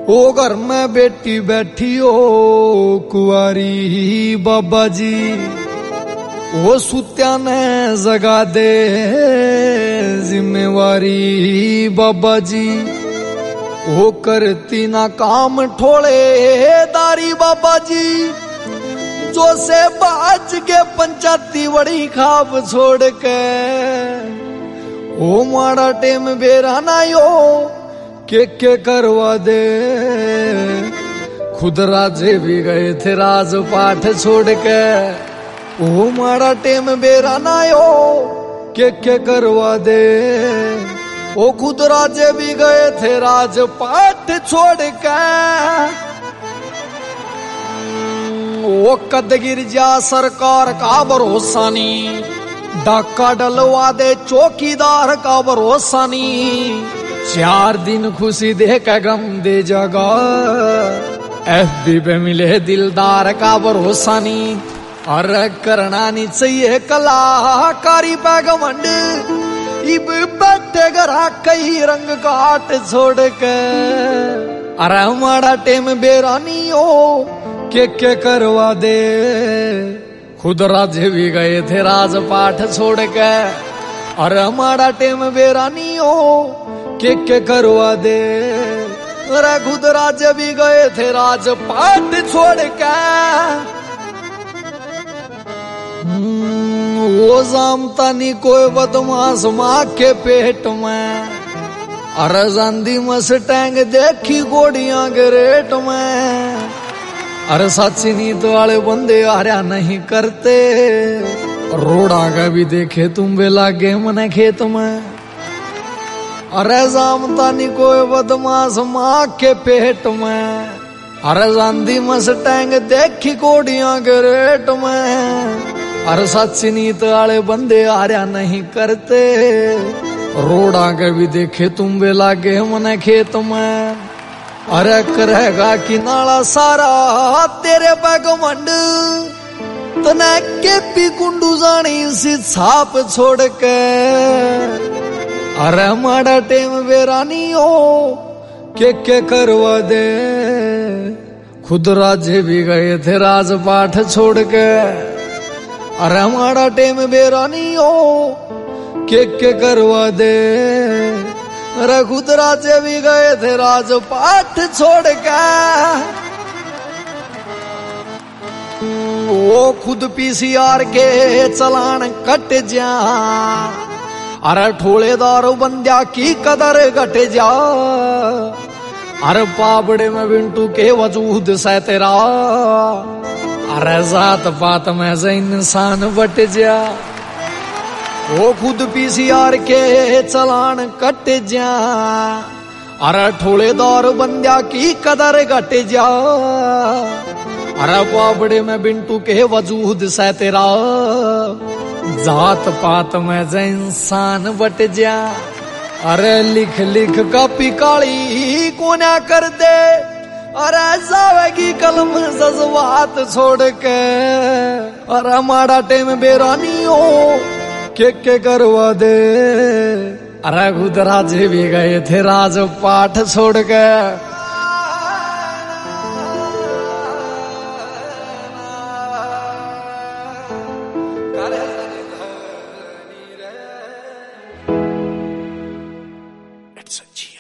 ओ घर में बेटी बैठी ओ कुंवारी बाबा जी, ओ सुत्या ने जगा दे जिम्मेवारी बाबा जी। ओ करती ना काम ठोले दारी बाबा जी, जो से बाज के पंचायती बड़ी खाब छोड़ के। ओ माड़ा टेम बेरा ना यो के करवा दे, खुद राजे भी गए थे राजपाठ छोड़ के। ओ माड़ा टेम बेरा ना यो के करवा दे, ओ खुद राजे भी गए थे राजपाठ छोड़ के। ओ कद गिर जा सरकार का भरोसा नी, डाका डलवा दे चौकीदार का भरोसा नी। 4 दिन खुशी दे के गम दे जगा, FB पे मिले दिलदार का भरोसा नी। और करना नहीं चाहिए कलाकारी पे घमंड, इब बैठे गरा कई रंग काट छोड़ के। अरे हमारा टेम बेरानी हो के करवा दे, खुद राजे भी गए थे राजपाठ छोड़ के। और हमारा टेम बेरानी हो के करवा दे, अरे खुद राजे भी गए थे राजपाठ छोड़ के। वो जामता नहीं कोई बदमाश माँ के पेट में, अरे जांदी मस्टैंग देखी गोड़ियां के रेट में। अरे सच्ची नीत वाले बंदे आर्या नहीं करते, रोड़ा का भी देखे तुम वे लागे मने खेत में। अरे जामता नहीं कोई बदमाश माँ के पेट में, अरे जांदी मस्टैंग देखी गोड़ियां के रेट में। अरे सच्ची नीत वाले बंदे आर्या नहीं करते, रोड़ा के भी देखे तुम वे लागे मने खेत में। अरे करेगा कि नाला सारा तेरे पे घमंड, तने के पी कुंडू जानी सी छाप छोड़ के। अरे माड़ा टेम बेरानी हो के करवा दे, खुद राजे भी गए थे राजपाठ छोड़ के। अरे माड़ा टेम बेरानी हो के करवा दे, अरे खुद राजे भी गए थे राजपाठ छोड़ के। वो खुद PCR के चलान कट जा, अरे ठोलेदार बंद्या की कदर घट जा। अरे पापड़े में बिंटू के वजूद से तेरा, अरे जात पात में से इंसान बट जा। वो खुद PCR के चलान कट जा, अरे ठोलेदार बंद्या की कदर घट जा। अरे पापड़े में बिंटू के वजूद से तेरा, जात पात में से इंसान बट जा। अरे लिख लिख कापी काली कोना कर दे, अरे जावेगी कलम जज्बात छोड़ के। अरे माड़ा टेम बेरानी हो के करवा दे, अरे खुद राजे भी गए थे राजपाठ छोड़ के। It's a